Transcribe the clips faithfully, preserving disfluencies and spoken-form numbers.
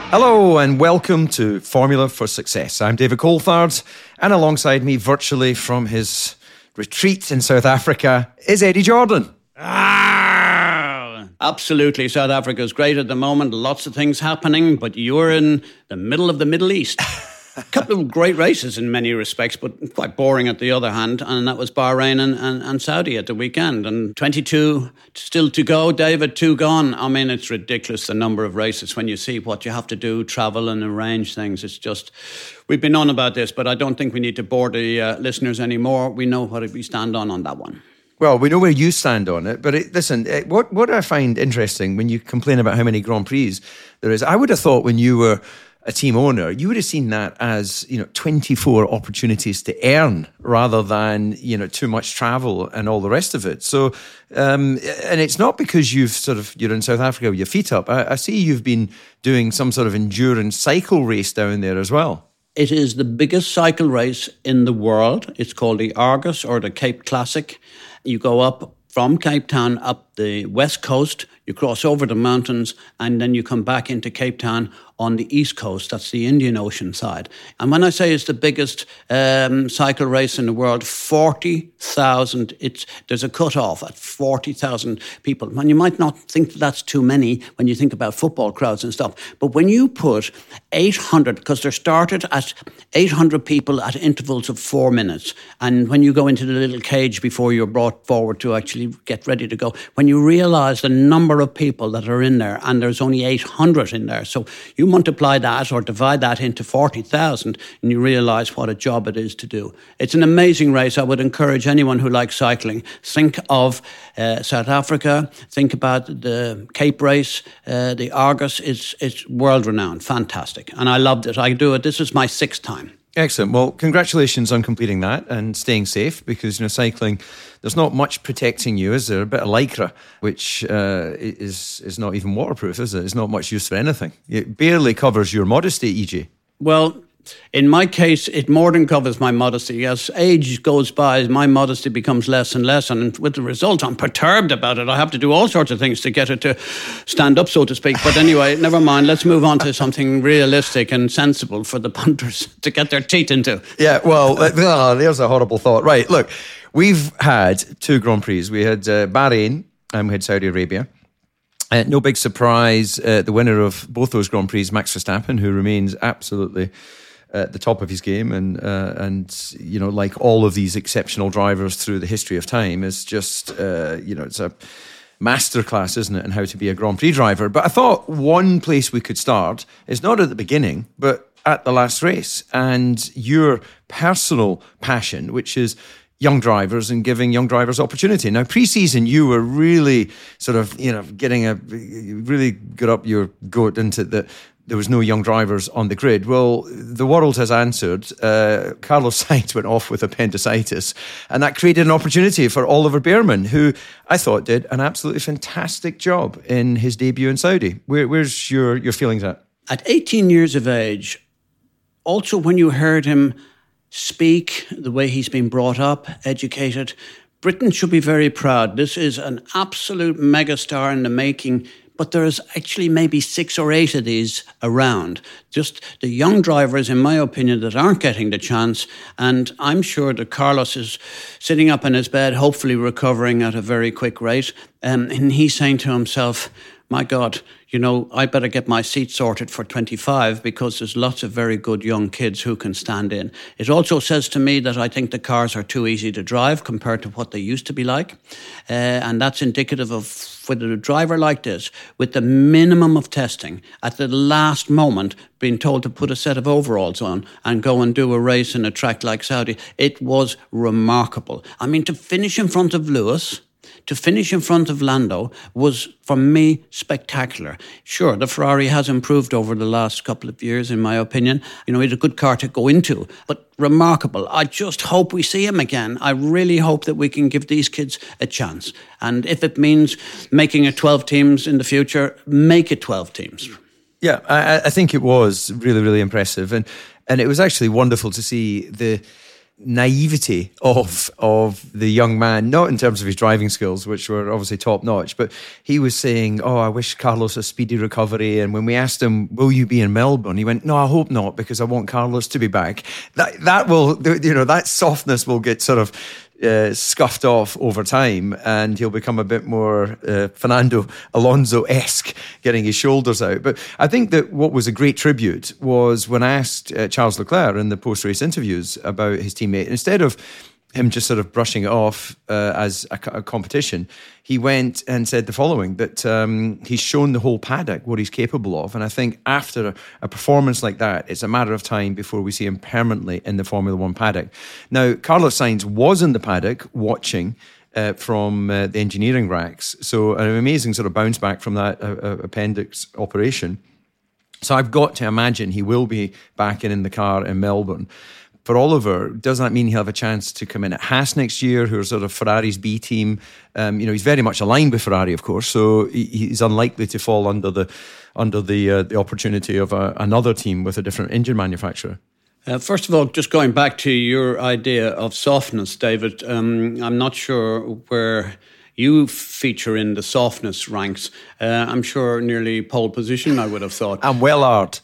Hello and welcome to Formula for Success. I'm David Coulthard, and alongside me virtually from his retreat in South Africa is Eddie Jordan. Ah, absolutely. South Africa is great at the moment. Lots of things happening, but you're in the middle of the Middle East. A couple of great races in many respects, but quite boring at the other hand. And that was Bahrain and, and, and Saudi at the weekend. And twenty-two still to go, David, two gone. I mean, it's ridiculous, the number of races. When you see what you have to do, travel and arrange things, it's just... We've been on about this, but I don't think we need to bore the uh, listeners anymore. We know what we stand on on that one. Well, we know where you stand on it, but it, listen, it, what, what I find interesting when you complain about how many Grand Prix there is, I would have thought when you were a team owner, you would have seen that as, you know, twenty-four opportunities to earn rather than, you know, too much travel and all the rest of it. So, um, and it's not because you've sort of, you're in South Africa with your feet up. I, I see you've been doing some sort of endurance cycle race down there as well. It is the biggest cycle race in the world. It's called the Argus or the Cape Classic. You go up from Cape Town up the west coast, you cross over the mountains, and then you come back into Cape Town on the east coast. That's the Indian Ocean side. And when I say it's the biggest um, cycle race in the world, forty thousand, it's, there's a cut-off at forty thousand people. And you might not think that that's too many when you think about football crowds and stuff. But when you put eight hundred, because they're started at eight hundred people at intervals of four minutes, and when you go into the little cage before you're brought forward to actually get ready to go, when you realise the number of people that are in there, and there's only eight hundred in there, so you multiply that or divide that into forty thousand and you realise what a job it is to do. It's an amazing race. I would encourage anyone who likes cycling, think of uh, South Africa, think about the Cape race, uh, the Argus. It's, it's world-renowned, fantastic. And I loved it. I do it. This is my sixth time. Excellent. Well, congratulations on completing that and staying safe, because, you know, cycling, there's not much protecting you, is there? A bit of Lycra, which uh, is is not even waterproof, is it? It's not much use for anything. It barely covers your modesty, E J. Well, in my case, it more than covers my modesty. As age goes by, my modesty becomes less and less, and with the result, I'm perturbed about it. I have to do all sorts of things to get it to stand up, so to speak. But anyway, never mind. Let's move on to something realistic and sensible for the punters to get their teeth into. Yeah, well, oh, there's a horrible thought. Right, look, we've had two Grand Prix. We had uh, Bahrain and we had Saudi Arabia. Uh, no big surprise, uh, the winner of both those Grand Prix, Max Verstappen, who remains absolutely at the top of his game, and uh, and you know, like all of these exceptional drivers through the history of time, is just uh, you know, it's a masterclass, isn't it, in how to be a Grand Prix driver. But I thought one place we could start is not at the beginning, but at the last race, and your personal passion, which is young drivers and giving young drivers opportunity. Now, pre-season, you were really sort of, you know, getting a, really got up your goat into the, there was no young drivers on the grid. Well, the world has answered. Uh, Carlos Sainz went off with appendicitis, and that created an opportunity for Oliver Bearman, who I thought did an absolutely fantastic job in his debut in Saudi. Where, where's your, your feelings at? At eighteen years of age, also when you heard him speak, the way he's been brought up, educated, Britain should be very proud. This is an absolute megastar in the making, but there's actually maybe six or eight of these around. Just the young drivers, in my opinion, that aren't getting the chance. And I'm sure that Carlos is sitting up in his bed, hopefully recovering at a very quick rate. Um, and he's saying to himself, my God, you know, I better get my seat sorted for twenty-five, because there's lots of very good young kids who can stand in. It also says to me that I think the cars are too easy to drive compared to what they used to be like. Uh, and that's indicative of whether a driver like this, with the minimum of testing, at the last moment, being told to put a set of overalls on and go and do a race in a track like Saudi. It was remarkable. I mean, to finish in front of Lewis, to finish in front of Lando was, for me, spectacular. Sure, the Ferrari has improved over the last couple of years, in my opinion. You know, it's a good car to go into, but remarkable. I just hope we see him again. I really hope that we can give these kids a chance. And if it means making it twelve teams in the future, make it twelve teams. Yeah, I, I think it was really, really impressive. And, and it was actually wonderful to see the naivety of of the young man, not in terms of his driving skills, which were obviously top notch, but he was saying, oh, I wish Carlos a speedy recovery. And when we asked him, will you be in Melbourne? He went, no, I hope not, because I want Carlos to be back. That that will, you know, that softness will get sort of Uh, scuffed off over time, and he'll become a bit more uh, Fernando Alonso-esque, getting his shoulders out. But I think that what was a great tribute was when I asked uh, Charles Leclerc in the post-race interviews about his teammate, instead of him just sort of brushing it off uh, as a, a competition, he went and said the following, that um, he's shown the whole paddock what he's capable of. And I think after a, a performance like that, it's a matter of time before we see him permanently in the Formula One paddock. Now, Carlos Sainz was in the paddock watching uh, from uh, the engineering racks. So an amazing sort of bounce back from that uh, uh, appendix operation. So I've got to imagine he will be back in, in the car in Melbourne. For Oliver, does that mean he'll have a chance to come in at Haas next year, who are sort of Ferrari's B team? Um, you know, he's very much aligned with Ferrari, of course, so he, he's unlikely to fall under the under the uh, the opportunity of a, another team with a different engine manufacturer. Uh, first of all, just going back to your idea of softness, David, um, I'm not sure where you feature in the softness ranks. Uh, I'm sure nearly pole position, I would have thought. I'm well out.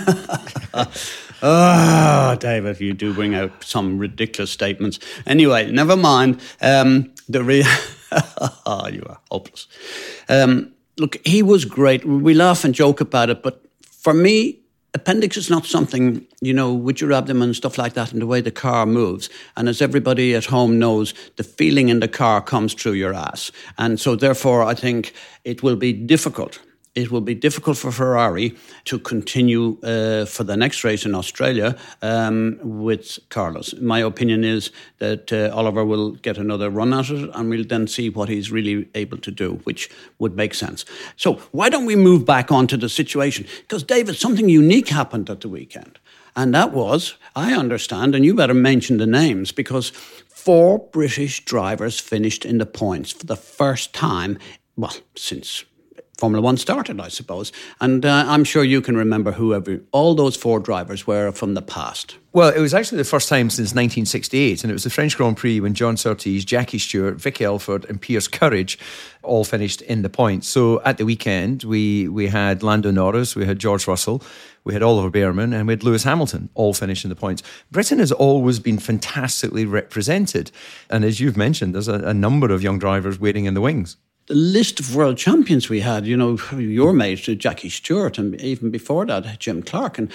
Ah, oh, David, you do bring out some ridiculous statements. Anyway, never mind. Um, the re- you are hopeless. Um, look, he was great. We laugh and joke about it, but for me, appendix is not something, you know, with your abdomen and stuff like that and the way the car moves. And as everybody at home knows, the feeling in the car comes through your ass. And so therefore, I think it will be difficult. It will be difficult for Ferrari to continue uh, for the next race in Australia um, with Carlos. My opinion is that uh, Oliver will get another run at it, and we'll then see what he's really able to do, which would make sense. So why don't we move back onto the situation? Because, David, something unique happened at the weekend. And that was, I understand, and you better mention the names, because four British drivers finished in the points for the first time, well, since Formula One started, I suppose. And uh, I'm sure you can remember whoever all those four drivers were from the past. Well, it was actually the first time since nineteen sixty-eight, and it was the French Grand Prix when John Surtees, Jackie Stewart, Vicky Elford and Piers Courage all finished in the points. So at the weekend, we we had Lando Norris, we had George Russell, we had Oliver Bearman, and we had Lewis Hamilton all finish in the points. Britain has always been fantastically represented. And as you've mentioned, there's a, a number of young drivers waiting in the wings. The list of world champions we had, you know, your mate, Jackie Stewart, and even before that, Jim Clark, and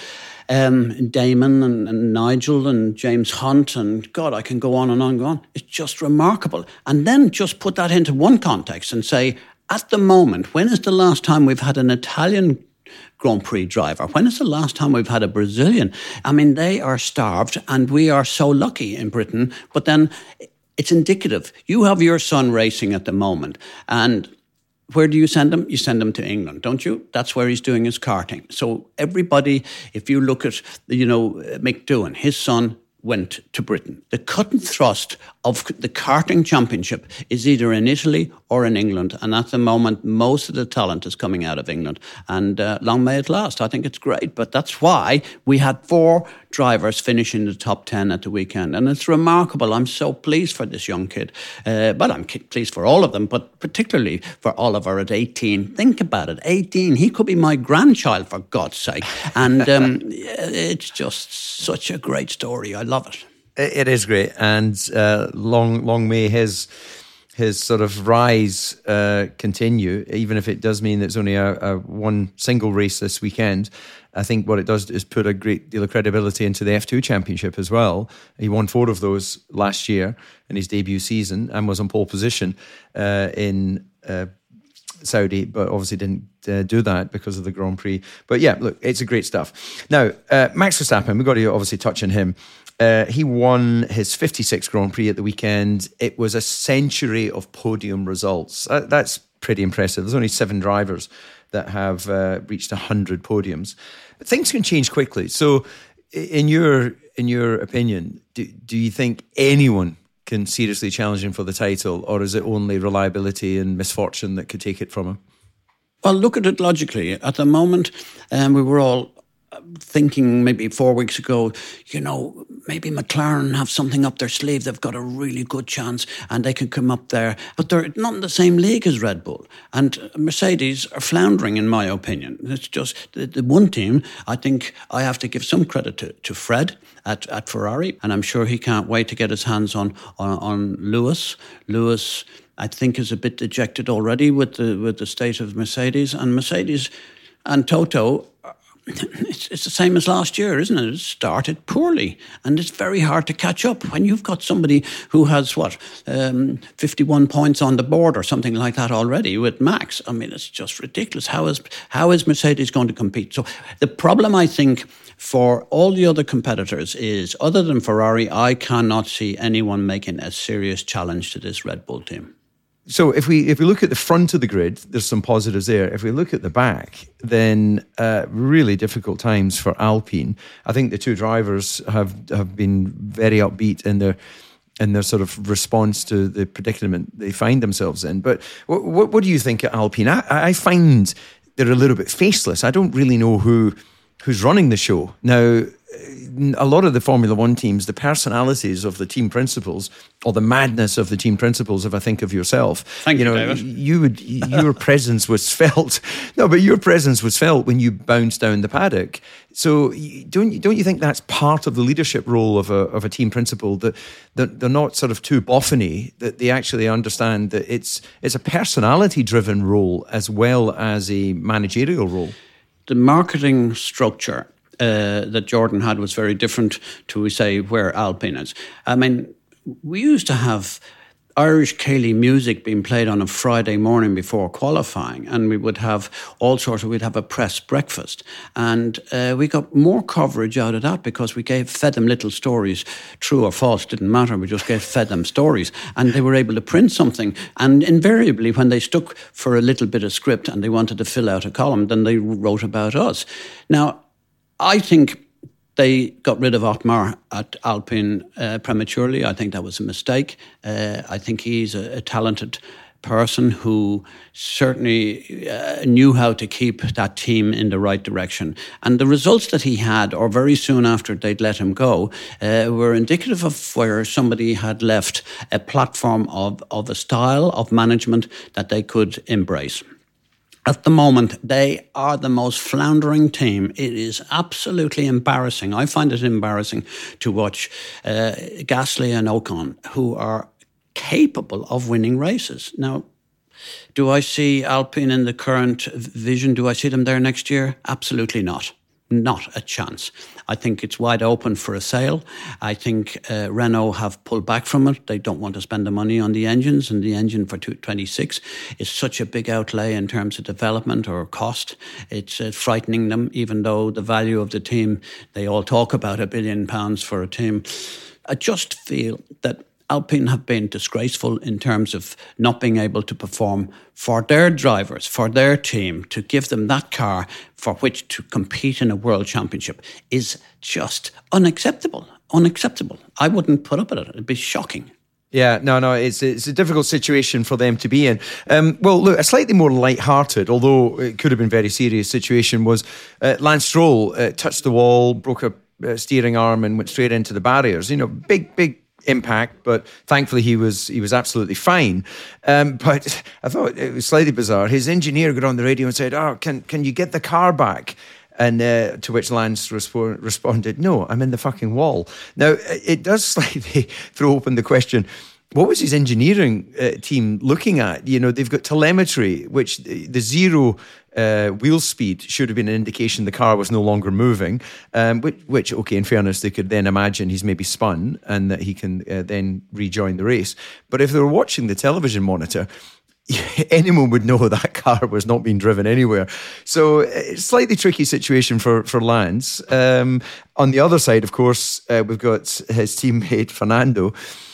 um, Damon and, and Nigel and James Hunt, and God, I can go on and on and go on. It's just remarkable. And then just put that into one context and say, at the moment, when is the last time we've had an Italian Grand Prix driver? When is the last time we've had a Brazilian? I mean, they are starved, and we are so lucky in Britain, but then it's indicative. You have your son racing at the moment, and where do you send him? You send him to England, don't you? That's where he's doing his karting. So everybody, if you look at, you know, Mick Doohan, his son went to Britain. The cut and thrust of the karting championship is either in Italy or in England. And at the moment, most of the talent is coming out of England. And uh, long may it last. I think it's great. But that's why we had four drivers finish in the top ten at the weekend. And it's remarkable. I'm so pleased for this young kid. Uh, but I'm pleased for all of them, but particularly for Oliver at eighteen. Think about it. eighteen. He could be my grandchild, for God's sake. And um, it's just such a great story. I love it. It is great, and uh, long, long may his his sort of rise uh, continue. Even if it does mean it's only a, a one single race this weekend, I think what it does is put a great deal of credibility into the F two Championship as well. He won four of those last year in his debut season and was on pole position uh, in Uh, Saudi, but obviously didn't uh, do that because of the Grand Prix. But yeah, look, it's a great stuff. Now, uh, Max Verstappen, we've got to obviously touch on him. Uh, he won his fifty-sixth Grand Prix at the weekend. It was a century of podium results. Uh, that's pretty impressive. There's only seven drivers that have uh, reached one hundred podiums. But things can change quickly. So in your in your opinion, do, do you think anyone can seriously challenge him for the title, or is it only reliability and misfortune that could take it from him? Well, look at it logically. At the moment, um, we were all thinking maybe four weeks ago, you know, maybe McLaren have something up their sleeve. They've got a really good chance and they can come up there. But they're not in the same league as Red Bull. And Mercedes are floundering, in my opinion. It's just the, the one team, I think I have to give some credit to, to Fred at, at Ferrari. And I'm sure he can't wait to get his hands on, on, on Lewis. Lewis, I think, is a bit dejected already with the, with the state of Mercedes. And Mercedes and Toto, It's, it's the same as last year, isn't it? It started poorly, and it's very hard to catch up when you've got somebody who has, what, um, fifty-one points on the board or something like that already with Max. I mean, it's just ridiculous. How is, how is Mercedes going to compete? So the problem, I think, for all the other competitors is, other than Ferrari, I cannot see anyone making a serious challenge to this Red Bull team. So if we if we look at the front of the grid, there's some positives there. If we look at the back, then uh, really difficult times for Alpine. I think the two drivers have have been very upbeat in their in their sort of response to the predicament they find themselves in. But what what, what do you think of Alpine? I, I find they're a little bit faceless. I don't really know who who's running the show now. A lot of the Formula One teams, the personalities of the team principals, or the madness of the team principals, if I think of yourself, Thank you know, you, David. you would your presence was felt. No, but your presence was felt when you bounced down the paddock. So don't you, don't you think that's part of the leadership role of a of a team principal, that, that they're not sort of too boffiny, that they actually understand that it's it's a personality driven role as well as a managerial role? The marketing structure Uh, that Jordan had was very different to, we say, where Alpine is. I mean, we used to have Irish Cayley music being played on a Friday morning before qualifying, and we would have all sorts of, we'd have a press breakfast. And uh, we got more coverage out of that because we gave, fed them little stories, true or false, didn't matter. We just gave, fed them stories, and they were able to print something. And invariably, when they stuck for a little bit of script and they wanted to fill out a column, then they wrote about us. Now, I think they got rid of Otmar at Alpine uh, prematurely. I think that was a mistake. Uh, I think he's a, a talented person who certainly uh, knew how to keep that team in the right direction. And the results that he had, or very soon after they'd let him go, uh, were indicative of where somebody had left a platform of, of a style of management that they could embrace. At the moment, they are the most floundering team. It is absolutely embarrassing. I find it embarrassing to watch uh, Gasly and Ocon, who are capable of winning races. Now, do I see Alpine in the current vision? Do I see them there next year? Absolutely not. Not a chance. I think it's wide open for a sale. I think uh, Renault have pulled back from it. They don't want to spend the money on the engines, and the engine for two twenty-six is such a big outlay in terms of development or cost. It's uh, frightening them, even though the value of the team, they all talk about a billion pounds for a team. I just feel that Alpine have been disgraceful in terms of not being able to perform for their drivers, for their team, to give them that car for which to compete in a world championship is just unacceptable. Unacceptable. I wouldn't put up with it. It'd be shocking. Yeah, no, no, it's it's a difficult situation for them to be in. Um, well, look, a slightly more light-hearted, although it could have been very serious situation, was uh, Lance Stroll uh, touched the wall, broke a uh, steering arm and went straight into the barriers. You know, big, big impact, but thankfully he was he was absolutely fine. Um, but I thought it was slightly bizarre. His engineer got on the radio and said, "Oh, can can you get the car back?" And uh, to which Lance respo- responded, "No, I'm in the fucking wall." Now, it does slightly throw open the question, what was his engineering uh, team looking at? You know, they've got telemetry, which the, the zero uh, wheel speed should have been an indication the car was no longer moving, um, which, which, okay, in fairness, they could then imagine he's maybe spun and that he can uh, then rejoin the race. But if they were watching the television monitor, anyone would know that car was not being driven anywhere. So it's a slightly tricky situation for, for Lance. Um, on the other side, of course, uh, we've got his teammate Fernando,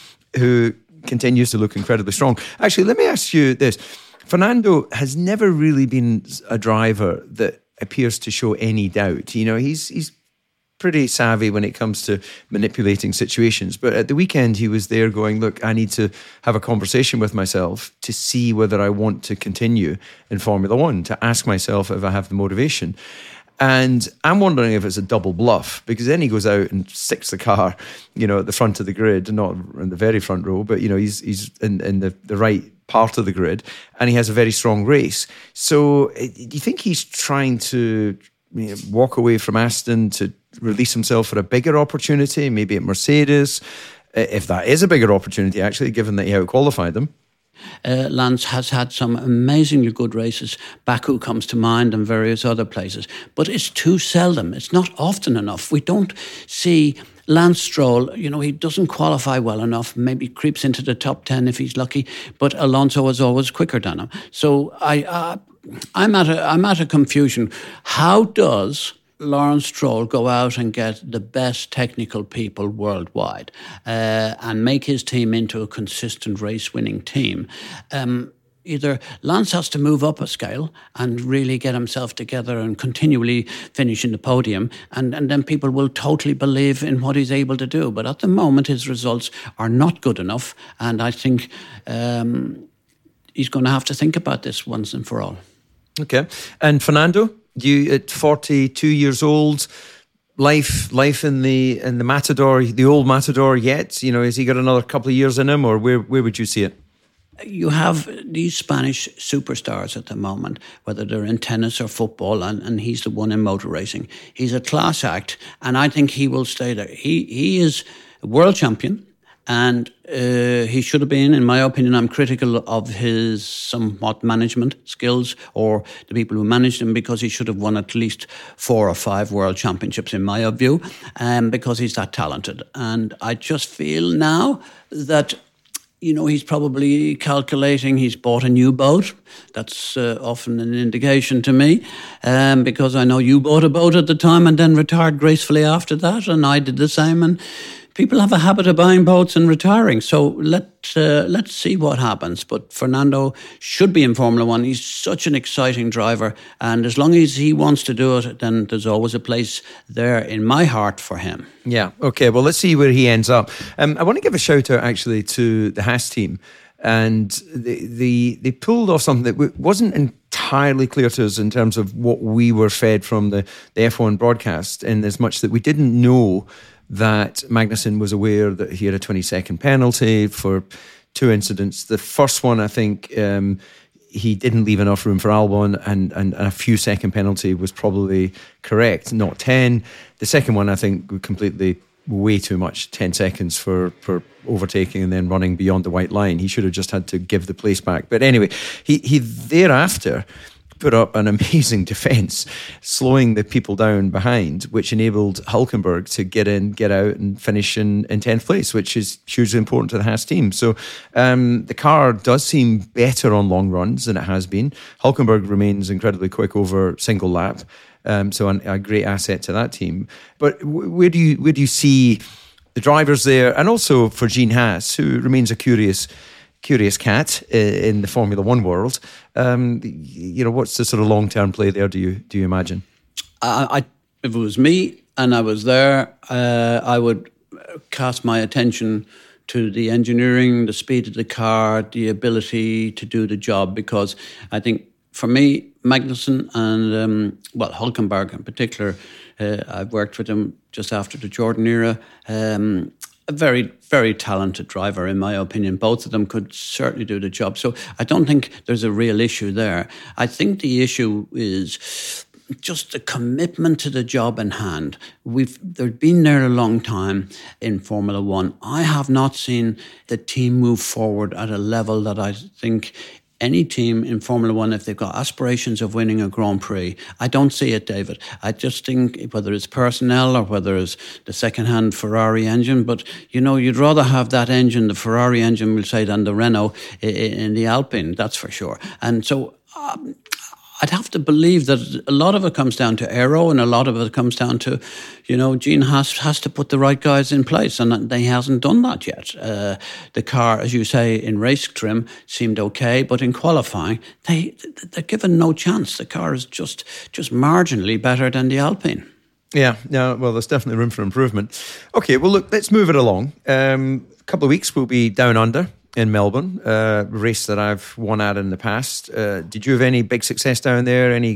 who continues to look incredibly strong. Actually, let me ask you this. Fernando has never really been a driver that appears to show any doubt. You know, he's he's pretty savvy when it comes to manipulating situations. But at the weekend, he was there going, look, I need to have a conversation with myself to see whether I want to continue in Formula One, to ask myself if I have the motivation. And I'm wondering if it's a double bluff, because then he goes out and sticks the car, you know, at the front of the grid, not in the very front row, but, you know, he's he's in, in the, the right part of the grid, and he has a very strong race. So do you think he's trying to, you know, walk away from Aston to release himself for a bigger opportunity, maybe at Mercedes, if that is a bigger opportunity, actually, given that he out-qualified them? Uh, Lance has had some amazingly good races. Baku comes to mind and various other places. But it's too seldom. It's not often enough. We don't see Lance Stroll, you know, he doesn't qualify well enough, maybe creeps into the top ten if he's lucky, but Alonso is always quicker than him. So I, uh, I'm at a, I'm at a confusion. How does Lawrence Stroll go out and get the best technical people worldwide uh, and make his team into a consistent race-winning team? Um, either Lance has to move up a scale and really get himself together and continually finish in the podium, and, and then people will totally believe in what he's able to do. But at the moment, his results are not good enough, and I think um, he's going to have to think about this once and for all. Okay. And Fernando? You at forty-two years old, life life in the in the Matador, the old Matador yet? You know, has he got another couple of years in him, or where where would you see it? You have these Spanish superstars at the moment, whether they're in tennis or football, and, and he's the one in motor racing. He's a class act, and I think he will stay there. He he is a world champion. And uh, he should have been, in my opinion, I'm critical of his somewhat management skills or the people who managed him, because he should have won at least four or five world championships, in my view, um, because he's that talented. And I just feel now that, you know, he's probably calculating he's bought a new boat. That's uh, often an indication to me, um, because I know you bought a boat at the time and then retired gracefully after that, and I did the same. And people have a habit of buying boats and retiring. So let, uh, let's see what happens. But Fernando should be in Formula One. He's such an exciting driver. And as long as he wants to do it, then there's always a place there in my heart for him. Yeah, okay. Well, let's see where he ends up. Um, I want to give a shout out, actually, to the Haas team. And the, the, they pulled off something that wasn't entirely clear to us in terms of what we were fed from the, the F one broadcast, in as much that we didn't know that Magnussen was aware that he had a twenty-second penalty for two incidents. The first one, I think, um, he didn't leave enough room for Albon, and, and, and a few second penalty was probably correct, not ten. The second one, I think, completely way too much, ten seconds for, for overtaking and then running beyond the white line. He should have just had to give the place back. But anyway, he, he thereafter put up an amazing defence, slowing the people down behind, which enabled Hülkenberg to get in, get out and finish in, in tenth place, which is hugely important to the Haas team. So um, the car does seem better on long runs than it has been. Hülkenberg remains incredibly quick over single lap, um, so an, a great asset to that team. But w- where do you where do you see the drivers there, and also for Gene Haas, who remains a curious curious cat in the Formula One world? Um, you know, what's the sort of long-term play there, do you do you imagine? I, I if it was me and I was there, uh, I would cast my attention to the engineering, the speed of the car, the ability to do the job, because I think for me, Magnussen and, um, well, Hülkenberg in particular, uh, I've worked with him just after the Jordan era, um, a very, very talented driver, in my opinion. Both of them could certainly do the job. So I don't think there's a real issue there. I think the issue is just the commitment to the job in hand. We've they've been there a long time in Formula One. I have not seen the team move forward at a level that I think any team in Formula One, if they've got aspirations of winning a Grand Prix, I don't see it, David. I just think whether it's personnel or whether it's the second-hand Ferrari engine, but, you know, you'd rather have that engine, the Ferrari engine, we'll say, than the Renault in the Alpine, that's for sure. And so um, I'd have to believe that a lot of it comes down to aero, and a lot of it comes down to, you know, Gene has has to put the right guys in place, and they hasn't done that yet. Uh, the car, as you say, in race trim seemed okay, but in qualifying, they they're given no chance. The car is just just marginally better than the Alpine. Yeah, no, well, there's definitely room for improvement. Okay, well, look, let's move it along. Um, a couple of weeks we'll be down under in Melbourne, a uh, race that I've won at in the past. Uh, did you have any big success down there? Any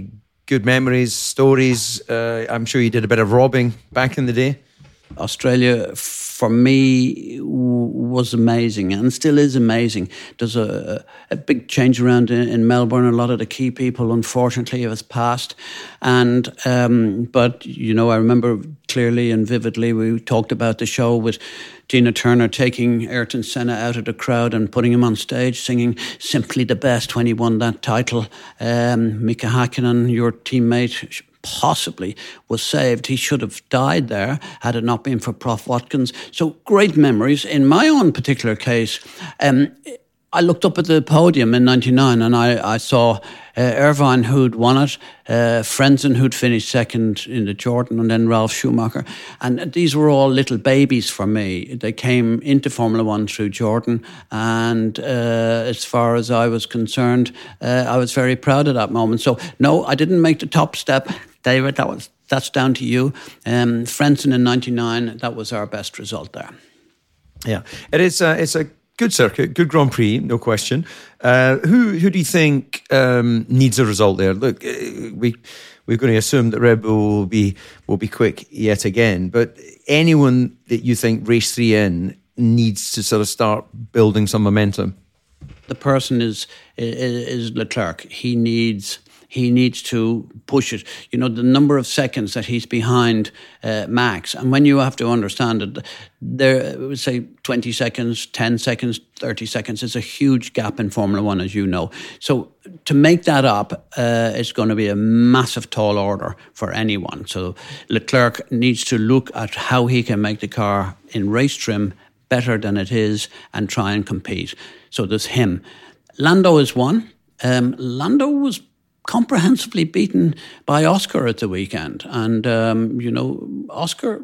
good memories, stories? Uh, I'm sure you did a bit of robbing back in the day. Australia, for me, was amazing and still is amazing. There's a, a big change around in, in Melbourne. A lot of the key people, unfortunately, have passed. And um, but, you know, I remember clearly and vividly, we talked about the show with Tina Turner taking Ayrton Senna out of the crowd and putting him on stage singing Simply the Best when he won that title. Um, Mika Hakkinen, your teammate, possibly was saved. He should have died there had it not been for Prof Watkins. So great memories. In my own particular case, um, I looked up at the podium in ninety-nine and I, I saw uh, Irvine, who'd won it, uh, Frentzen, who'd finished second in the Jordan, and then Ralf Schumacher. And these were all little babies for me. They came into Formula One through Jordan. And uh, as far as I was concerned, uh, I was very proud of that moment. So, no, I didn't make the top step, David. That was That's down to you. Um, Frentzen in ninety-nine, that was our best result there. Yeah, it is. Uh, it's a good circuit, good Grand Prix, no question. Uh, who who do you think um, needs a result there? Look, we we're going to assume that Red Bull will be will be quick yet again, but anyone that you think race three in needs to sort of start building some momentum. The person is is, is Leclerc. He needs. He needs to push it. You know, the number of seconds that he's behind uh, Max. And when you have to understand that there, I would say twenty seconds, ten seconds, thirty seconds is a huge gap in Formula One, as you know. So to make that up, uh, it's going to be a massive tall order for anyone. So Leclerc needs to look at how he can make the car in race trim better than it is and try and compete. So there's him. Lando is one. Um, Lando was comprehensively beaten by Oscar at the weekend. And, um, you know, Oscar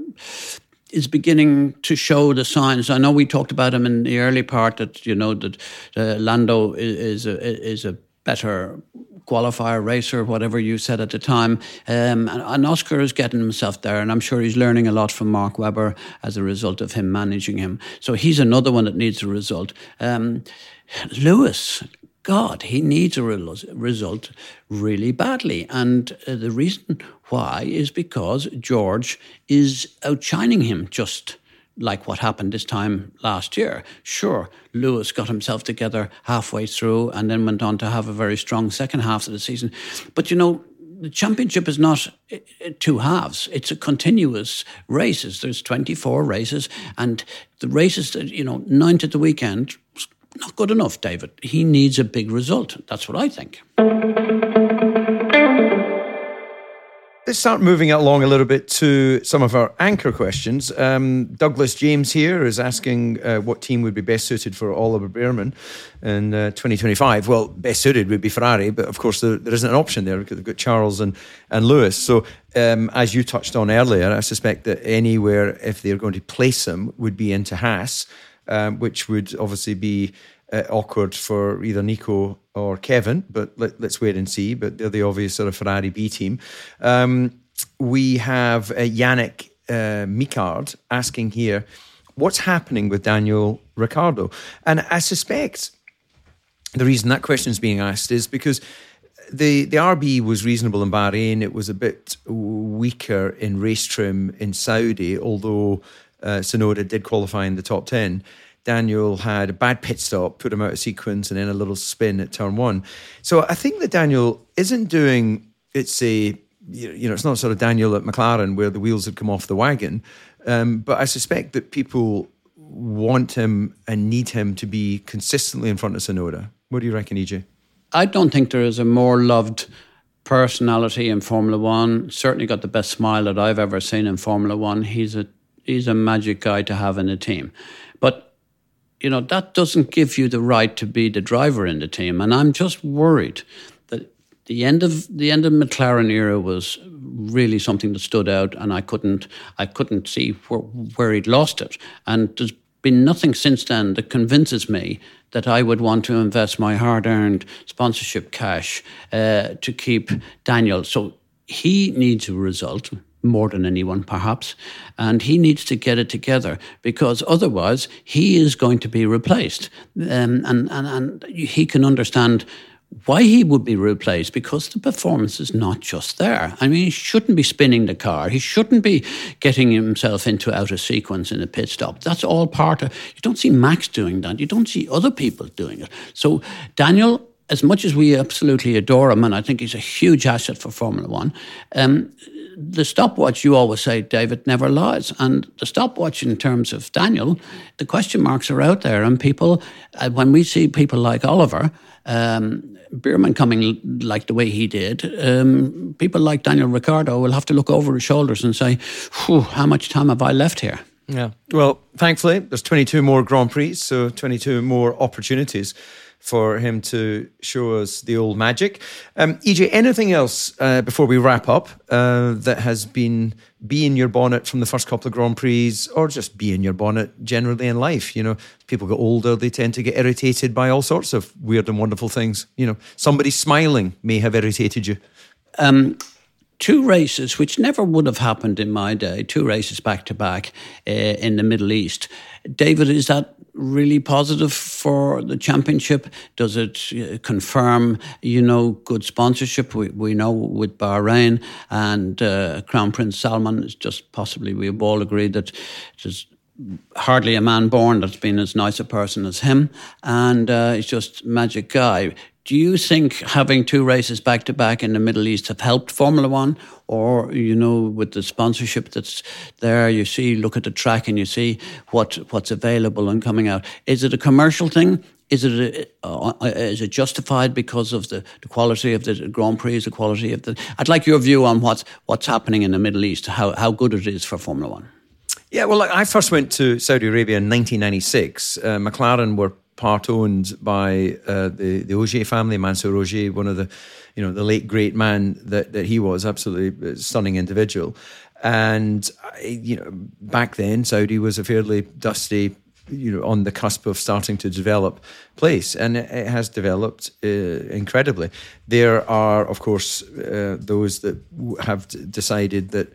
is beginning to show the signs. I know we talked about him in the early part that, you know, that uh, Lando is, is, a, is a better qualifier, racer, whatever you said at the time. Um, and, and Oscar is getting himself there. And I'm sure he's learning a lot from Mark Webber as a result of him managing him. So he's another one that needs a result. Um, Lewis... God, he needs a result really badly. And uh, the reason why is because George is outshining him, just like what happened this time last year. Sure, Lewis got himself together halfway through and then went on to have a very strong second half of the season. But, you know, the championship is not two halves. It's a continuous races. There's twenty-four races, and the races that, you know, ninth at the weekend, not good enough, David. He needs a big result. That's what I think. Let's start moving along a little bit to some of our anchor questions. Um, Douglas James here is asking uh, what team would be best suited for Oliver Bearman in uh, twenty twenty-five. Well, best suited would be Ferrari, but of course there, there isn't an option there because they've got Charles and, and Lewis. So um, as you touched on earlier, I suspect that anywhere, if they're going to place him, would be into Haas. Um, which would obviously be uh, awkward for either Nico or Kevin, but let, let's wait and see. But they're the obvious sort of Ferrari B team. Um, we have uh, Yannick uh, Micard asking here, what's happening with Daniel Ricciardo? And I suspect the reason that question is being asked is because the, the R B was reasonable in Bahrain. It was a bit weaker in race trim in Saudi, although Uh, Tsunoda did qualify in the top ten. Daniel had a bad pit stop, put him out of sequence, and then a little spin at turn one. So I think that Daniel isn't doing, it's a, you know, it's not sort of Daniel at McLaren where the wheels had come off the wagon. Um, but I suspect that people want him and need him to be consistently in front of Tsunoda. What do you reckon, E J? I don't think there is a more loved personality in Formula One. Certainly got the best smile that I've ever seen in Formula One. He's a He's a magic guy to have in a team. But, you know, that doesn't give you the right to be the driver in the team. And I'm just worried that the end of the end of McLaren era was really something that stood out, and I couldn't I couldn't see where, where he'd lost it. And there's been nothing since then that convinces me that I would want to invest my hard-earned sponsorship cash uh, to keep Daniel. So he needs a result, more than anyone perhaps, and he needs to get it together because otherwise he is going to be replaced. Um, and, and, and he can understand why he would be replaced, because the performance is not just there. I mean, he shouldn't be spinning the car. He shouldn't be getting himself into out of sequence in a pit stop. That's all part of... You don't see Max doing that. You don't see other people doing it. So Daniel, as much as we absolutely adore him, and I think he's a huge asset for Formula One, um, the stopwatch, you always say, David, never lies. And the stopwatch in terms of Daniel, the question marks are out there. And people, uh, when we see people like Oliver, um, Bierman coming like the way he did, um, people like Daniel Ricciardo will have to look over his shoulders and say, how much time have I left here? Yeah. Well, thankfully, there's twenty-two more Grand Prix, so twenty-two more opportunities for him to show us the old magic. Um, E J, anything else uh, before we wrap up uh, that has been be in your bonnet from the first couple of Grand Prix, or just be in your bonnet generally in life? You know, as people get older, they tend to get irritated by all sorts of weird and wonderful things. You know, somebody smiling may have irritated you. Um, two races, which never would have happened in my day, two races back to back uh, in the Middle East. David, is that really positive for the championship? Does it uh, confirm, you know, good sponsorship? We, we know with Bahrain and uh, Crown Prince Salman, is just possibly, we've all agreed that there's hardly a man born that's been as nice a person as him, and uh, he's just a magic guy. Do you think having two races back to back in the Middle East have helped Formula One? Or, you know, with the sponsorship that's there, you see, look at the track and you see what what's available and coming out. Is it a commercial thing? Is it a, uh, is it justified because of the, the quality of the Grand Prix, the quality of the... I'd like your view on what's what's happening in the Middle East, how how good it is for Formula One. Yeah, well, I first went to Saudi Arabia in nineteen ninety-six. Uh, McLaren were part owned by uh, the the Ogier family, Mansour Ogier, one of the, you know, the late great man that, that he was, absolutely stunning individual. And you know, back then Saudi was a fairly dusty, you know, on the cusp of starting to develop place, and it, it has developed uh, incredibly. There are, of course, uh, those that have decided that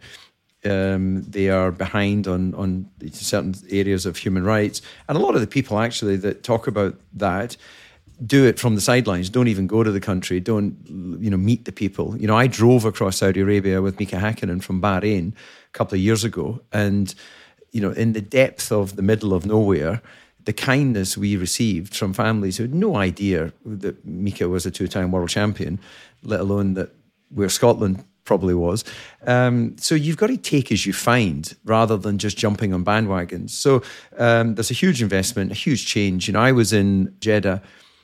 Um, they are behind on, on certain areas of human rights. And a lot of the people actually that talk about that do it from the sidelines, don't even go to the country, don't, you know, meet the people. You know, I drove across Saudi Arabia with Mika Häkkinen from Bahrain a couple of years ago. And, you know, in the depth of the middle of nowhere, the kindness we received from families who had no idea that Mika was a two-time world champion, let alone that we're Scotland probably was. Um, so you've got to take as you find rather than just jumping on bandwagons. So um, there's a huge investment, a huge change. You know, I was in Jeddah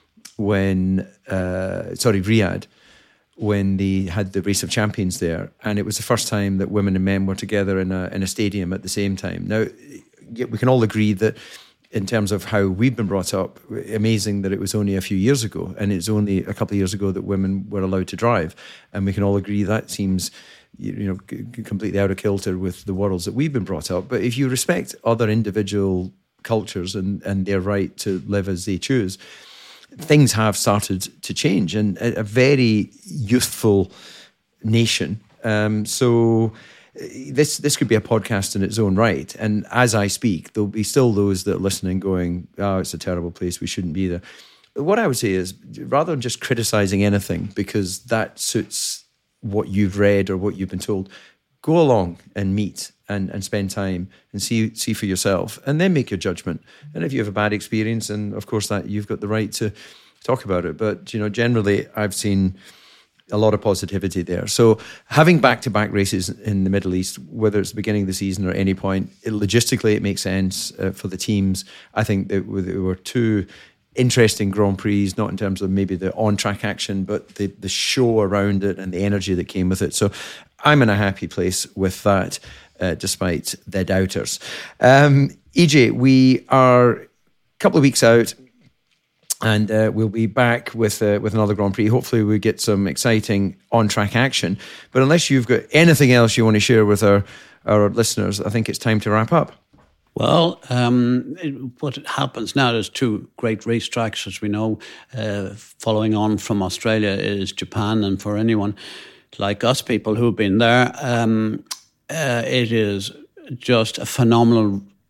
when, uh, sorry, Riyadh, when they had the Race of Champions there. And it was the first time that women and men were together in a, in a stadium at the same time. Now, we can all agree that in terms of how we've been brought up, amazing that it was only a few years ago, and it's only a couple of years ago that women were allowed to drive, and we can all agree that seems, you know, completely out of kilter with the worlds that we've been brought up. But if you respect other individual cultures and, and their right to live as they choose, things have started to change, and a, a very youthful nation. Um, so. This this could be a podcast in its own right. And as I speak, there'll be still those that are listening going, oh, it's a terrible place, we shouldn't be there. But what I would say is, rather than just criticising anything because that suits what you've read or what you've been told, go along and meet and, and spend time and see see for yourself, and then make your judgment. And if you have a bad experience, then of course that you've got the right to talk about it. But, you know, generally I've seen a lot of positivity there. So having back-to-back races in the Middle East, whether it's the beginning of the season or any point, it, logistically it makes sense uh, for the teams. I think that there were two interesting Grand Prix, not in terms of maybe the on-track action, but the, the show around it and the energy that came with it. So I'm in a happy place with that, uh, despite the doubters. Um, E J, we are a couple of weeks out, and uh, we'll be back with uh, with another Grand Prix. Hopefully we get some exciting on-track action. But unless you've got anything else you want to share with our, our listeners, I think it's time to wrap up. Well, um, it, what happens now, there's two great racetracks, as we know. Uh, following on from Australia is Japan. And for anyone like us, people who've been there, um, uh, it is just a phenomenal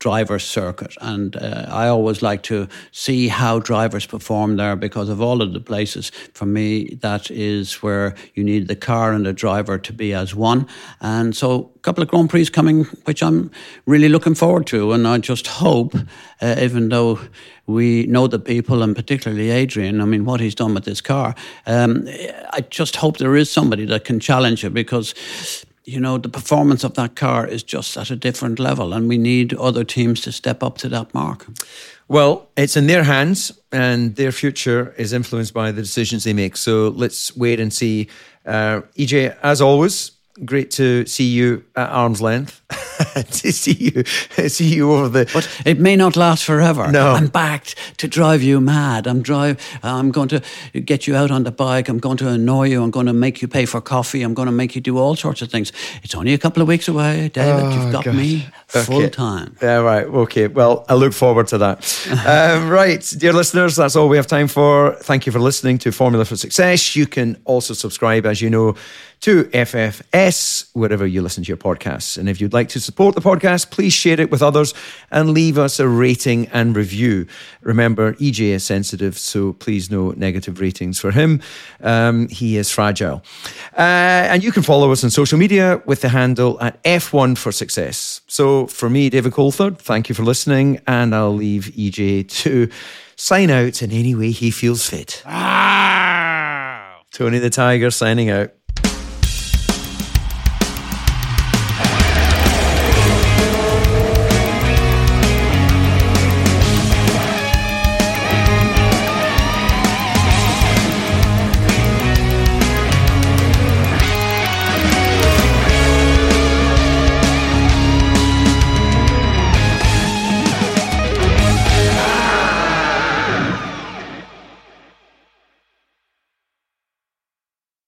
driver circuit. And uh, I always like to see how drivers perform there, because of all of the places, for me, that is where you need the car and the driver to be as one. And so a couple of Grand Prix coming, which I'm really looking forward to. And I just hope, uh, even though we know the people, and particularly Adrian, I mean, what he's done with this car, um, I just hope there is somebody that can challenge it, because, you know, the performance of that car is just at a different level, and we need other teams to step up to that mark. Well, it's in their hands, and their future is influenced by the decisions they make. So let's wait and see. Uh, E J, as always, great to see you at arm's length. to see you, see you over the. But it may not last forever. No, I'm backed to drive you mad. I'm drive. I'm going to get you out on the bike. I'm going to annoy you. I'm going to make you pay for coffee. I'm going to make you do all sorts of things. It's only a couple of weeks away, David. Oh, You've got God. me full Okay. time. Yeah, right. Okay. Well, I look forward to that. um, right, dear listeners, that's all we have time for. Thank you for listening to Formula for Success. You can also subscribe, as you know, to F F S wherever you listen to your podcasts. And if you'd like to support the podcast, please share it with others and leave us a rating and review. Remember, E J is sensitive, so please no negative ratings for him. Um, he is fragile. Uh, and you can follow us on social media with the handle at F one for Success. So for me, David Coulthard, thank you for listening, and I'll leave E J to sign out in any way he feels fit. Ah! Tony the Tiger signing out.